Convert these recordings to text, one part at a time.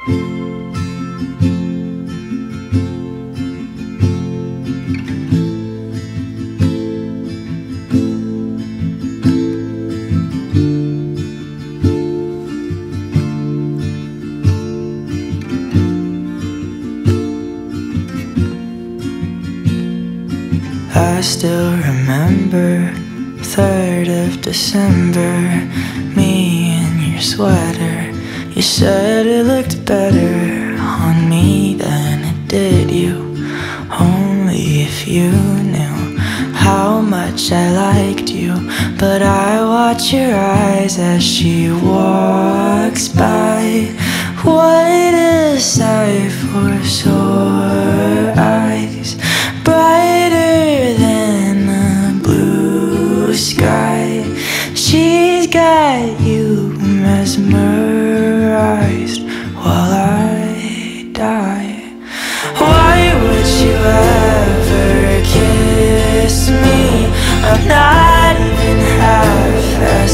I still remember 3rd of December, me in your sweater. You said it looked better on me than it did you. Only if you knew how much I liked you. But I watch your eyes as she walks by. What a sight for sore eyes, brighter than the blue sky. She's got you mesmerized while I die. Why would you ever kiss me? I'm not even half as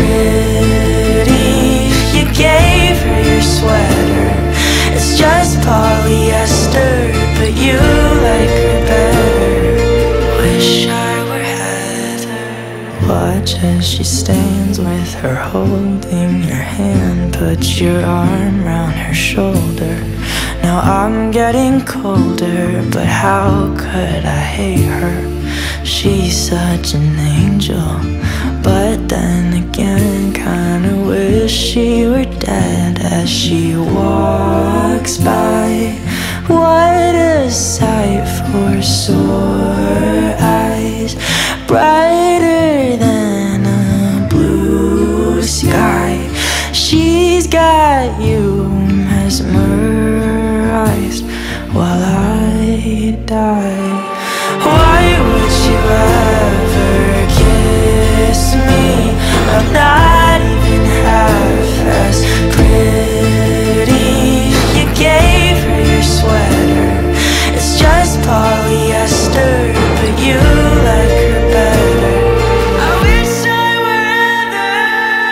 pretty. You gave her your sweater, it's just polyester, but you like her better. Wish I were Heather. Watch as she stands with her holding your hand, put your arm round her shoulder. Now I'm getting colder, but how could I hate her? She's such an angel, but then again kinda wish she were dead as she walks by. What a sight for sore eyes, brighter than a blue sky. She's got you mesmerized while I die. Why would you ever kiss me? I'm not even half as pretty. You gave her your sweater, it's just polyester, but you like her better. I wish I were Heather.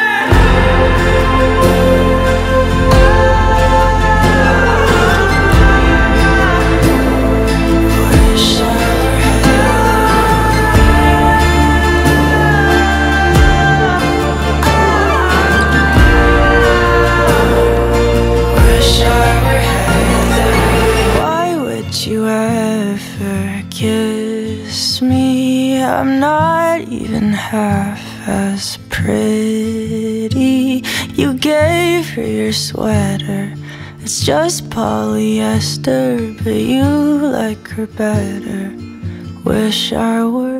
Wish I were Heather. Why would you ever kiss me? I'm not even half as pretty. You gave her your sweater, it's just polyester, but you like her better. Wish I were